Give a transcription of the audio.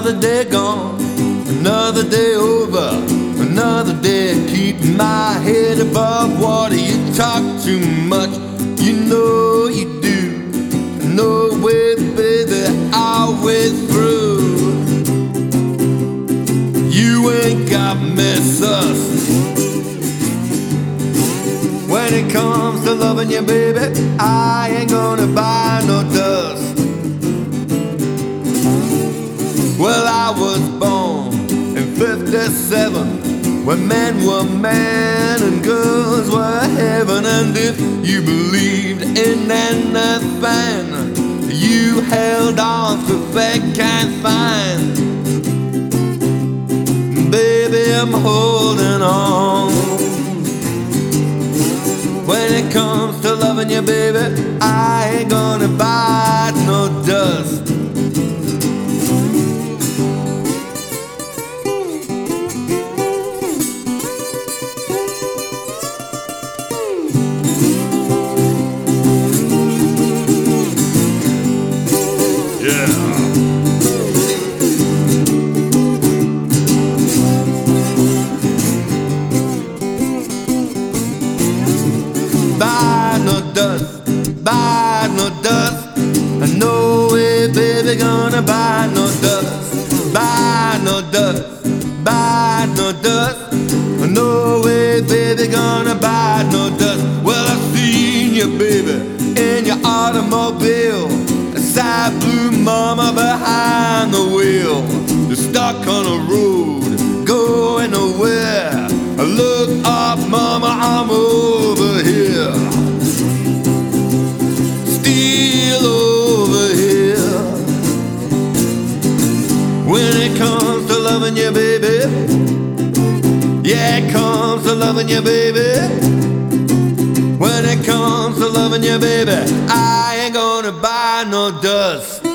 Another day gone, another day over, another day keeping my head above water. You talk too much, you know you do. No way, baby, always through. You ain't got me sus. When it comes to loving you, baby, I ain't gonna buy no dust. Well, I was born in 57, when men were men and girls were heaven. And if you believed in anything, you held on to thick and fine. Baby, I'm holding on. When it comes to loving you, baby, I ain't gonna buy no dust. Buy no dust, buy no dust. No way, baby, gonna buy no dust. Buy no dust, buy no dust. No way, baby, gonna buy no dust. Well, I've seen you, baby, in your automobile, a side blue mama behind the wheel. You're stuck on a road, going nowhere. Look up, mama, I'm over here. Still over here. When it comes to loving you, baby, yeah, it comes to loving you, baby. When it comes to loving you, baby, I ain't gonna buy no dust.